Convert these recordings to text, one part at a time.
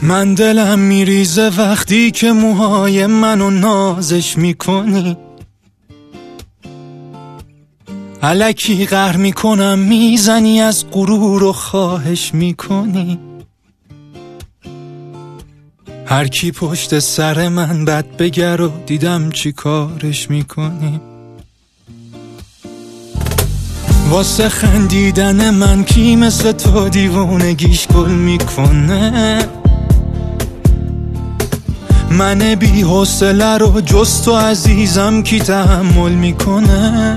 من دلم میریزه وقتی که موهای منو نازش میکنی، الکی قهر میکنم میزنی از غرور و خواهش میکنی. هر کی پشت سر من بد بگر و دیدم چی کارش میکنی. واسه خندیدن من کی مثل تو دیوونگیش گل میکنه. من بی حوصله رو جز تو عزیزم کی تحمل میکنه.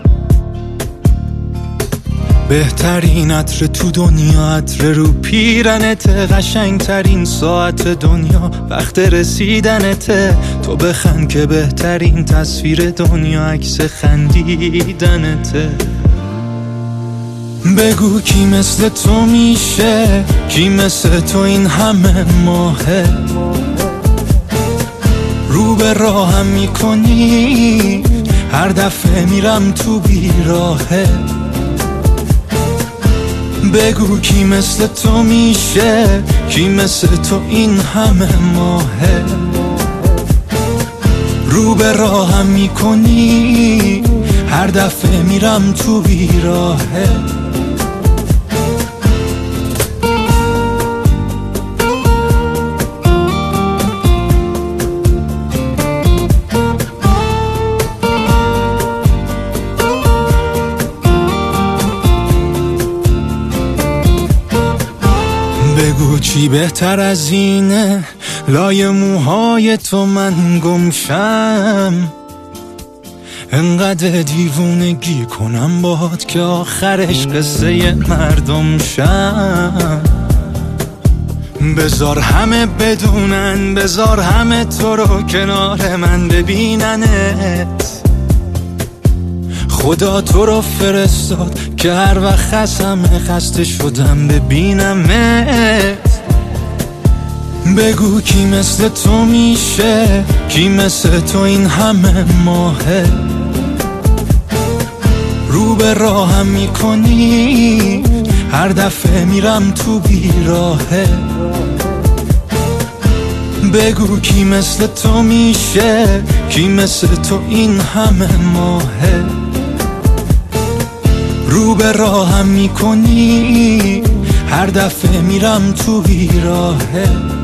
بهترین عطر تو دنیا عطر رو پیرنت، قشنگترین ساعت دنیا وقت رسیدنته. تو بخند که بهترین تصویر دنیا عکس خندیدنته. بگو کی مثل تو میشه، کی مثل تو این همه ماهه. رو به راهم میکنی هر دفعه میرم تو بیراهه. بگو کی مثل تو میشه، کی مثل تو این همه ماهه. رو به راهم میکنی هر دفعه میرم تو بیراهه. بگو چی بهتر از اینه لای موهای تو من گمشم. انقدر دیوونگی کنم باهات که آخرش قصه مردم شم. بذار همه بدونن، بذار همه تو رو کنار من ببیننت. خدا تو رو فرستاد که هر وقت خسته شدم ببینمت. بگو کی مثل تو میشه، کی مثل تو این همه ماهه. رو به راهم میکنی هر دفعه میرم تو بیراهه. بگو کی مثل تو میشه، کی مثل تو این همه ماهه. رو به راهم میکنی هر دفعه میرم تو بیراهه.